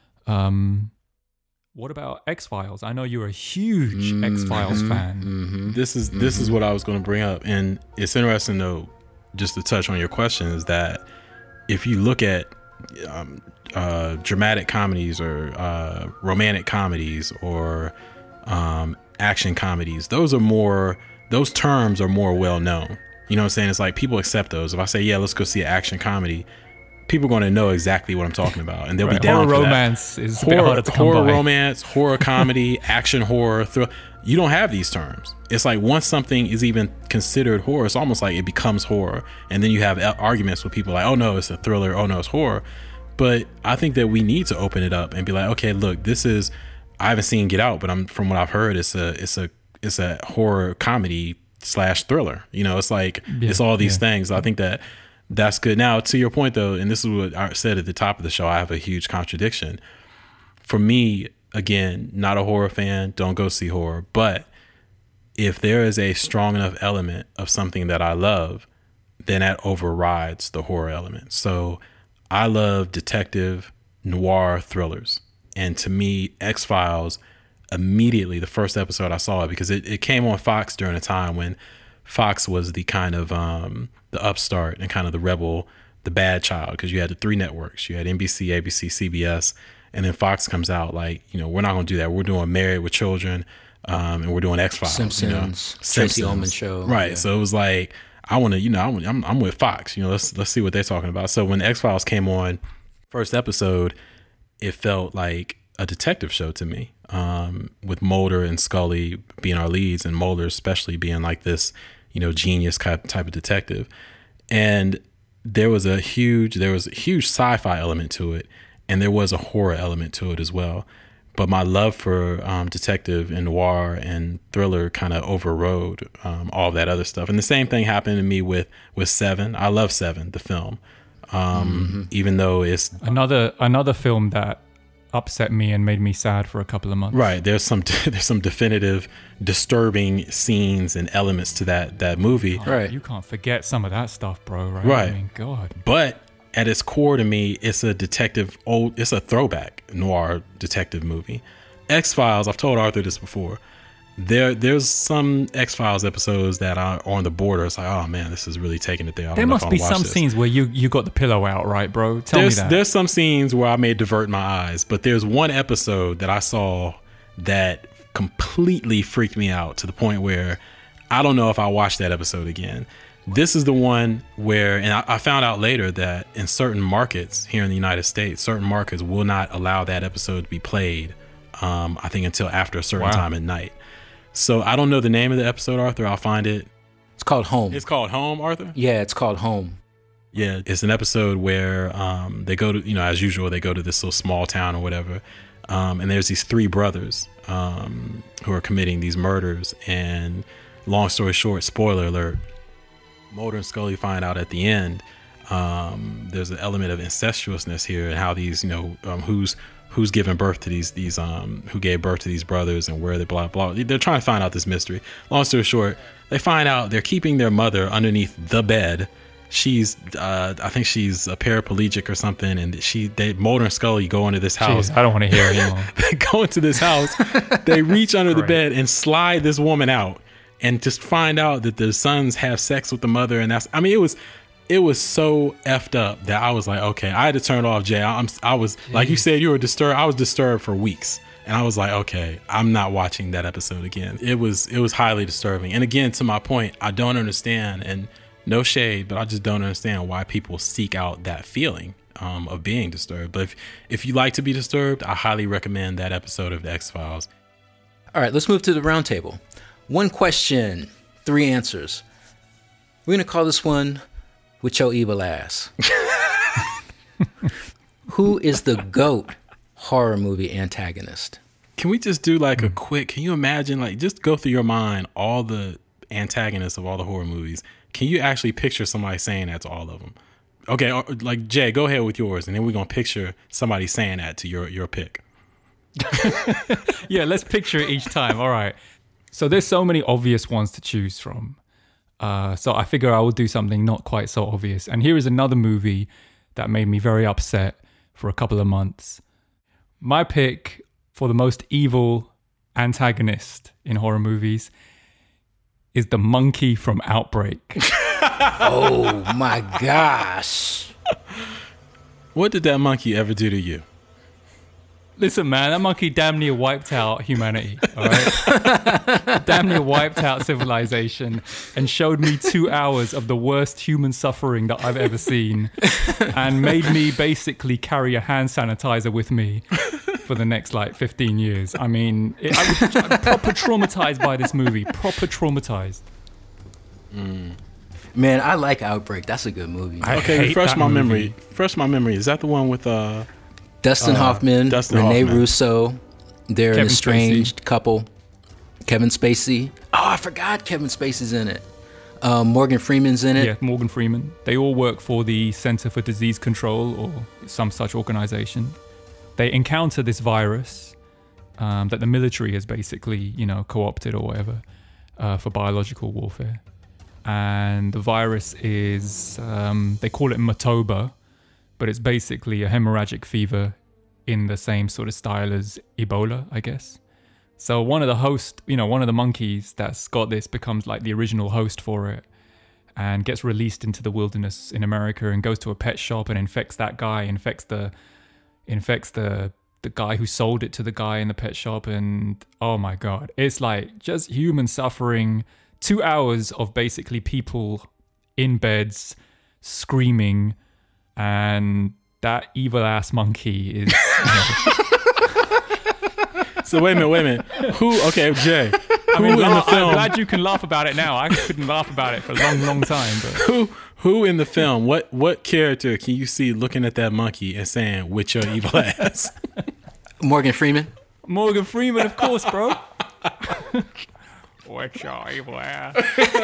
E: What about X-Files? I know you're a huge X-Files fan.
D: This is what I was going to bring up, and it's interesting though, just to touch on your question, is that if you look at dramatic comedies or romantic comedies or action comedies, those terms are more well known. You know what I'm saying? It's like people accept those. If I say, yeah, let's go see an action comedy, people are going to know exactly what I'm talking about, and they'll be down for
E: romance
D: that.
E: Is a bit harder to come by.
D: Horror romance, horror comedy, action horror, you don't have these terms. It's like once something is even considered horror, it's almost like it becomes horror, and then you have arguments with people like, oh no, it's a thriller, oh no, it's horror. But I think that we need to open it up and be like, okay, look, I haven't seen Get Out, but from what I've heard, it's a horror comedy / thriller. It's like, it's all these things. I think that's good. Now, to your point though, and this is what I said at the top of the show, I have a huge contradiction. For me, again, not a horror fan, don't go see horror. But if there is a strong enough element of something that I love, then that overrides the horror element. So I love detective noir thrillers. And to me, X-Files, immediately the first episode I saw it, because it came on Fox during a time when Fox was the kind of the upstart and kind of the rebel, the bad child, because you had the 3 networks. You had NBC, ABC, CBS, and then Fox comes out like, we're not going to do that. We're doing Married with Children, and we're doing X-Files.
C: Simpsons, Tracy Ullman Show.
D: Right.
C: Yeah.
D: So it was like, I want to, I'm with Fox. Let's see what they're talking about. So when X-Files came on, first episode, it felt like a detective show to me, with Mulder and Scully being our leads, and Mulder especially being like this, genius type of detective. And there was a huge sci-fi element to it, and there was a horror element to it as well. But my love for detective and noir and thriller kind of overrode all of that other stuff. And the same thing happened to me with Seven. I love Seven, the film, even though it's
E: another film that upset me and made me sad for a couple of months.
D: Right. There's some definitive disturbing scenes and elements to that movie.
C: Right.
E: You can't forget some of that stuff, bro. Right.
D: Right.
E: I mean, God.
D: But at its core, to me, it's a it's a throwback noir detective movie. X-Files, I've told Arthur this before. There's some X-Files episodes that are on the border. It's like, oh man, this is really taking it there.
E: There must be some scenes where you got the pillow out, right, bro? Tell me that.
D: There's some scenes where I may divert my eyes, but there's one episode that I saw that completely freaked me out to the point where I don't know if I'll watch that episode again. This is the one where, and I found out later that in certain markets here in the United States, certain markets will not allow that episode to be played, I think until after a certain time at night. So I don't know the name of the episode, Arthur. I'll find it.
C: It's called Home.
D: It's called Home, Arthur?
C: Yeah, it's called Home.
D: Yeah, it's an episode where they go to, as usual, they go to this little small town or whatever. And there's these 3 brothers who are committing these murders. And long story short, spoiler alert, Mulder and Scully find out at the end there's an element of incestuousness here, and how these, who's given birth to these who gave birth to these brothers, and where they blah blah. They're trying to find out this mystery. Long story short, they find out they're keeping their mother underneath the bed. She's I think she's a paraplegic or something, and Mulder and Scully go into this house.
E: Jeez, I don't want to hear it anymore.
D: They go into this house, they reach under the bed and slide this woman out, and just find out that the sons have sex with the mother. And it was so effed up that I was like, okay, I had to turn it off, Jay. I was like you said, you were disturbed. I was disturbed for weeks, and I was like, okay, I'm not watching that episode again. It was highly disturbing. And again, to my point, I don't understand, and no shade, but I just don't understand why people seek out that feeling of being disturbed. But if you like to be disturbed, I highly recommend that episode of the X-Files.
C: All right, let's move to the round table. 1 question, 3 answers. We're going to call this one With Your Evil Ass. Who is the GOAT horror movie antagonist?
D: Can we just do like a quick, can you imagine, like just go through your mind all the antagonists of all the horror movies? Can you actually picture somebody saying that to all of them? Okay, like Jay, go ahead with yours, and then we're going to picture somebody saying that to your pick.
E: Yeah, let's picture it each time. All right. So there's so many obvious ones to choose from. So I figure I will do something not quite so obvious. And here is another movie that made me very upset for a couple of months. My pick for the most evil antagonist in horror movies is the monkey from Outbreak.
C: Oh my gosh.
D: What did that monkey ever do to you?
E: Listen, man, that monkey damn near wiped out humanity, all right? Damn near wiped out civilization and showed me 2 hours of the worst human suffering that I've ever seen, and made me basically carry a hand sanitizer with me for the next, 15 years. I mean, I'm proper traumatized by this movie. Proper traumatized.
C: Man, I like Outbreak. That's a good movie.
D: Okay, refresh my memory. Refresh my memory. Is that the one with
C: Dustin Hoffman, Renee Russo, they're an
E: Kevin
C: estranged
E: Spacey.
C: couple. Kevin Spacey. Oh, I forgot Kevin Spacey's in it. Morgan Freeman's in it.
E: Yeah, Morgan Freeman. They all work for the Center for Disease Control or some such organization. They encounter this virus that the military has basically, co-opted or whatever for biological warfare. And the virus is, they call it Matoba, but it's basically a hemorrhagic fever in the same sort of style as Ebola, I guess. So one of the monkeys that's got this becomes like the original host for it, and gets released into the wilderness in America and goes to a pet shop and infects that guy, infects the guy who sold it to the guy in the pet shop. And oh my God, it's like just human suffering. 2 hours of basically people in beds screaming, and that evil ass monkey is.
D: So wait a minute. Okay, Jay.
E: I'm glad you can laugh about it now. I couldn't laugh about it for a long time. But
D: Who in the film? What character can you see looking at that monkey and saying, "With your evil ass"?
C: Morgan Freeman.
E: Morgan Freeman, of course, bro. With your evil ass.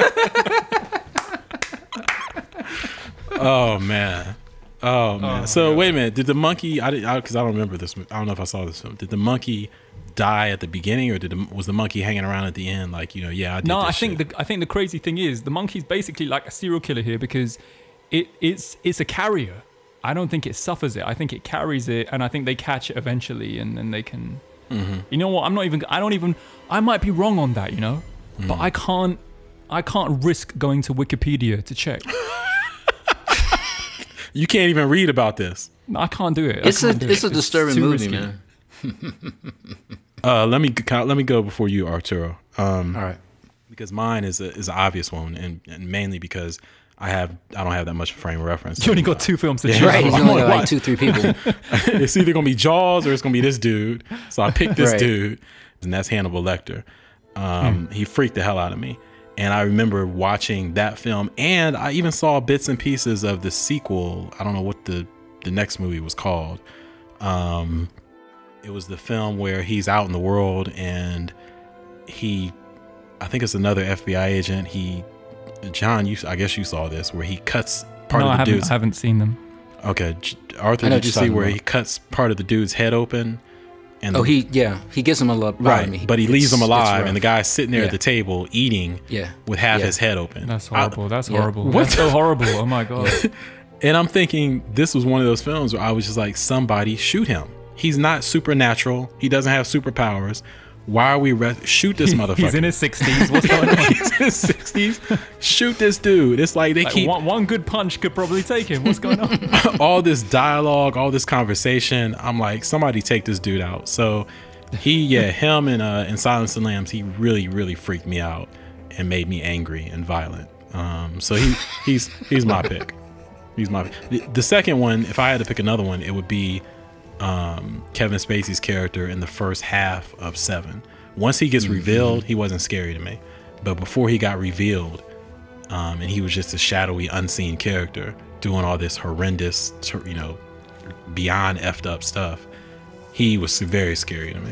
D: Oh man. So wait a minute. Did the monkey? Because I don't remember this. I don't know if I saw this film. Did the monkey die at the beginning, or was the monkey hanging around at the end? Like, I did.
E: No,
D: this
E: I think the crazy thing is the monkey's basically like a serial killer here, because it's a carrier. I don't think it suffers it. I think it carries it, and I think they catch it eventually, and then they can. Mm-hmm. You know what? I might be wrong on that. But I can't risk going to Wikipedia to check.
D: You can't even read about this.
E: I can't do it.
C: It's a disturbing movie,
E: risky.
C: man.
D: Let me go before you, Arturo.
C: All right.
D: Because mine is an obvious one, and mainly because I don't have that much frame of reference.
E: You only got 2 films to choose.
C: Right, he's
E: from.
C: only got like 2-3 people.
D: It's either gonna be Jaws or it's gonna be this dude. So I picked this
C: Right.
D: dude, and that's Hannibal Lecter. He freaked the hell out of me. And I remember watching that film, and I even saw bits and pieces of the sequel. I don't know what the next movie was called. It was the film where he's out in the world, and I think it's another FBI agent. John, I guess you saw this, where he cuts part of the dude's.
E: I haven't seen them.
D: Okay, Arthur, did you see where he cuts part of the dude's head open? And
C: he gives him a lobotomy.
D: right, but he leaves him alive, and the guy's sitting there at
C: Yeah.
D: the table eating with half his head open.
E: That's horrible. That's horrible.
D: What?
E: That's so horrible. Oh my God.
D: And I'm thinking this was one of those films where I was just like, somebody shoot him. He's not supernatural. He doesn't have superpowers. Why are we shoot this motherfucker?
E: He's in his 60s. What's going on?
D: He's in his 60s. Shoot this dude. It's like they keep
E: one good punch could probably take him. What's going on?
D: all this dialogue, all this conversation. I'm like, somebody take this dude out. So him in Silence of the Lambs, he really, really freaked me out and made me angry and violent. So he's my pick. He's my pick. The second one, if I had to pick another one, it would be Kevin Spacey's character in the first half of Seven. Once he gets revealed, he wasn't scary to me. But before he got revealed, and he was just a shadowy, unseen character doing all this horrendous, beyond effed up stuff, he was very scary to me.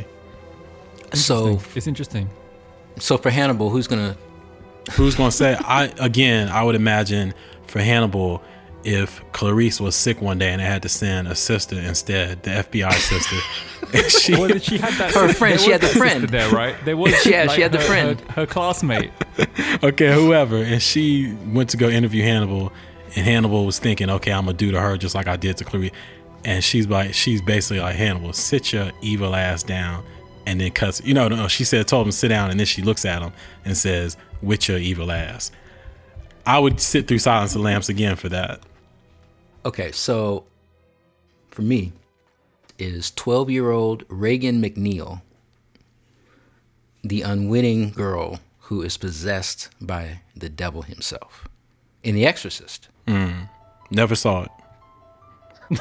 C: So
E: It's interesting.
C: So for Hannibal, who's gonna
D: say? I would imagine for Hannibal, if Clarice was sick one day and they had to send a sister instead, the FBI sister. And
E: She had that.
C: Her friend, she had the friend.
E: there, right? There was.
C: Yeah, she had the friend.
E: Her classmate.
D: Okay, whoever. And she went to go interview Hannibal, and Hannibal was thinking, okay, I'm gonna do to her just like I did to Clarice. And she's basically like, Hannibal, sit your evil ass down, and then cuts. She told him to sit down, and then she looks at him and says, with your evil ass. I would sit through Silence of the Lambs again for that.
C: Okay, so for me is 12-year-old Reagan McNeil, the unwitting girl who is possessed by the devil himself in The Exorcist.
D: Never saw it.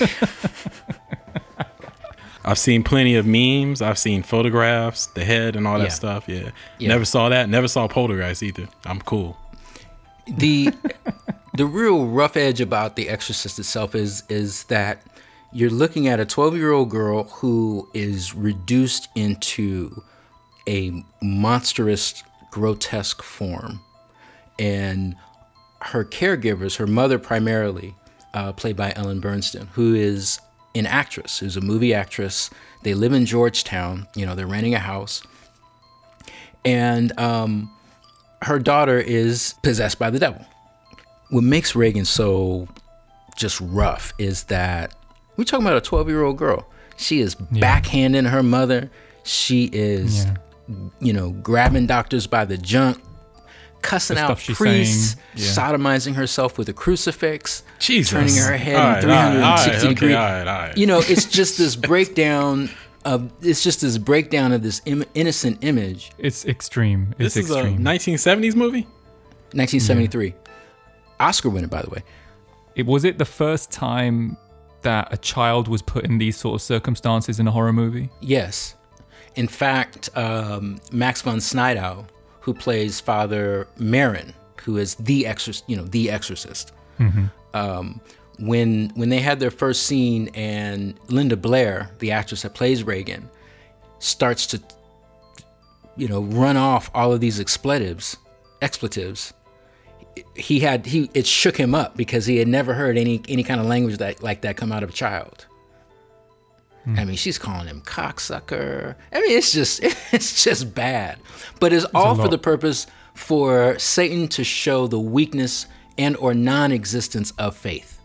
D: I've seen plenty of memes. I've seen photographs, the head and all that stuff. Yeah. Never saw that. Never saw Poltergeist either. I'm cool.
C: The real rough edge about The Exorcist itself is that you're looking at a 12-year-old girl who is reduced into a monstrous, grotesque form. And her caregivers, her mother primarily, played by Ellen Burstyn, who is an actress, who's a movie actress. They live in Georgetown. They're renting a house. And her daughter is possessed by the devil. What makes Reagan so just rough is that we're talking about a 12-year-old girl. She is backhanding her mother. She is, grabbing doctors by the junk, cussing
E: The
C: out
E: stuff she's
C: priests,
E: saying,
C: sodomizing herself with a crucifix,
D: Jesus.
C: turning her head
D: All
C: in
D: right,
C: 360 degrees.
D: all right.
C: It's just this breakdown of this innocent image.
E: It's extreme. It's
D: This is a
E: extreme.
D: 1970s movie?
C: 1973. Oscar winner, by the way.
E: Was it the first time that a child was put in these sort of circumstances in a horror movie?
C: Yes. In fact, Max von Sydow, who plays Father Merrin, who is the exorcist, when they had their first scene and Linda Blair, the actress that plays Reagan, starts to run off all of these expletives, it shook him up because he had never heard any kind of language like that come out of a child. I mean, she's calling him cocksucker. I mean, it's just bad. But it's all for the purpose for Satan to show the weakness and or non-existence of faith.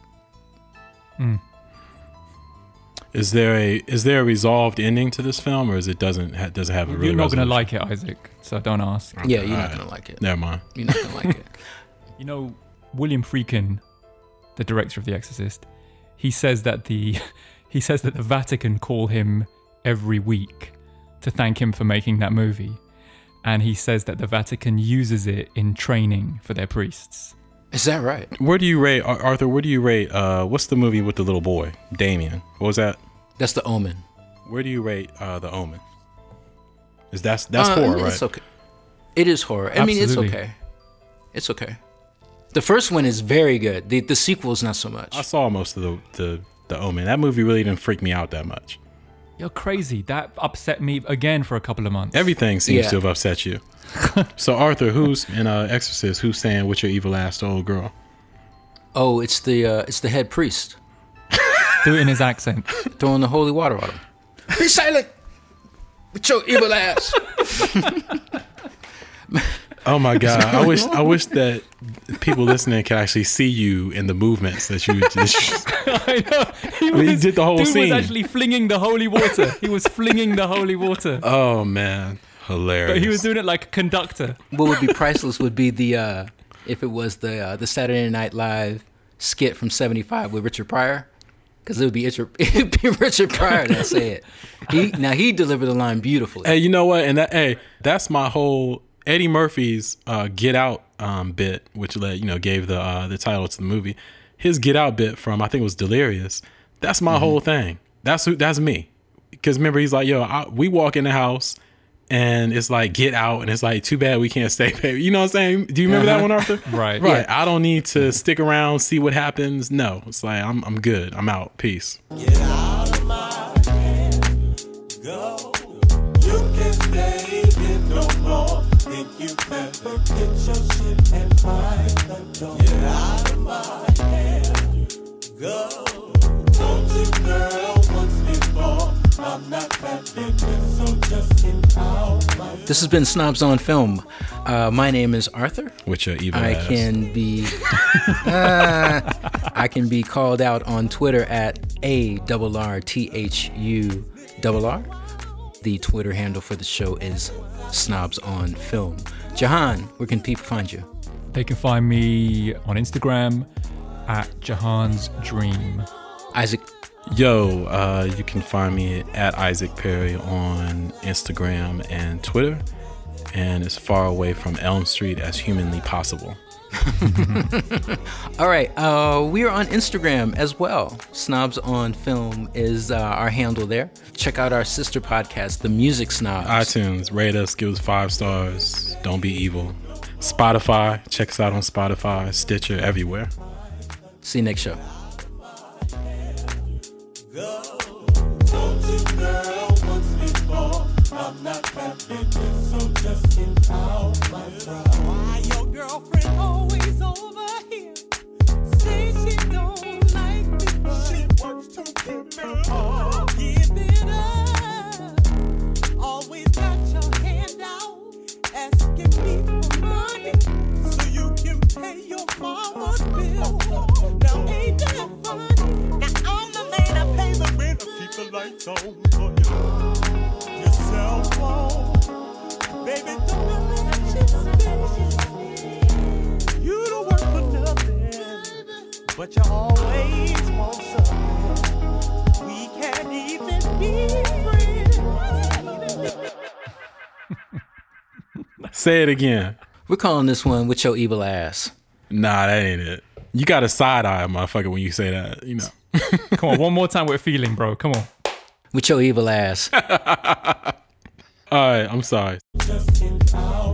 D: Is there a resolved ending to this film, or doesn't have a really?
E: You're not going to
D: resolution?
E: like it, Isaac, so don't ask.
C: Yeah, you're not going to like it.
D: Never mind.
C: You're not going to like it.
E: William Friedkin, the director of The Exorcist, he says that the Vatican call him every week to thank him for making that movie, and he says that the Vatican uses it in training for their priests.
C: Is that right?
D: Where do you rate Arthur? Where do you rate? What's the movie with the little boy, Damien? What was that?
C: That's The Omen.
D: Where do you rate The Omen? That's horror, right?
C: It's okay. It is horror. I mean, it's
E: Absolutely.
C: okay. It's okay. The first one is very good. The sequel is not so much.
D: I saw most of the Omen. That movie really didn't freak me out that much.
E: You're crazy. That upset me again for a couple of months.
D: Everything seems
C: Yeah.
D: to have upset you. So Arthur, who's in Exorcist? Who's saying "What's your evil ass to old girl"?
C: Oh, it's the head priest
E: Do it in his accent.
C: throwing the holy water on him. Be silent with your evil ass.
D: Oh my God! I wish that people listening could actually see you in the movements that you.
E: I know.
D: When he did the whole
E: dude
D: scene.
E: was actually flinging the holy water. He was flinging the holy water.
D: Oh man, hilarious!
E: But he was doing it like a conductor.
C: What would be priceless would be the if it was the Saturday Night Live skit from '75 with Richard Pryor, because it'd be Richard Pryor that say it. He delivered the line beautifully.
D: Hey, you know what? And that's my whole Eddie Murphy's Get Out bit, which gave the title to the movie. His Get Out bit from, I think it was Delirious. That's my whole thing. That's me. Because remember, he's like, we walk in the house and it's like, get out, and it's like, too bad we can't stay, baby. You know what I'm saying? Do you remember that one, Arthur?
E: Right.
D: Right. I don't need to stick around, see what happens. No, it's like, I'm good. I'm out. Peace.
B: Get out of my head, go. You can't stay here no more. Think you better get your shit and find the door. Get out of my head, go. Told you, girl, once before, I'm not having this, so just get out my face.
C: This has been Snobs on Film. My name is Arthur.
D: With your evil
C: I
D: ass.
C: can be called out on Twitter at ARRTHURR. The Twitter handle for the show is Snobs on Film. Jahan, where can people find you?
E: They can find me on Instagram at Jahan's Dream.
C: Isaac.
D: Yo, you can find me at Isaac Perry on Instagram and Twitter, and as far away from Elm Street as humanly possible.
C: All right, we are on Instagram as well. Snobs on Film is our handle there. Check out our sister podcast, The Music Snobs.
D: iTunes, rate us, give us 5 stars. Don't be evil. Spotify, check us out on Spotify, Stitcher, everywhere.
C: See you next show.
B: Told you, girl, once before, I'm not having this, so just get out my front.
F: Why your girlfriend always over here? Say she don't like me, but
B: She wants to give me all.
F: give it up. Always got your hand out, asking me for money so you can pay your mama's bill. Now ain't that funny? Now I'm the man that pays the rent.
B: Keep the lights on for you. You say
F: well wrong. Baby, don't let you spend. You don't work for nothing, but you always want something. We can't even be friends.
D: Say it again.
C: We're calling this one With Your Evil Ass.
D: Nah, that ain't it. You got a side eye, motherfucker, when you say that, you know.
E: Come on, one more time with feeling, bro. Come on.
C: With Your Evil Ass.
D: All right, I'm sorry.
B: Just in our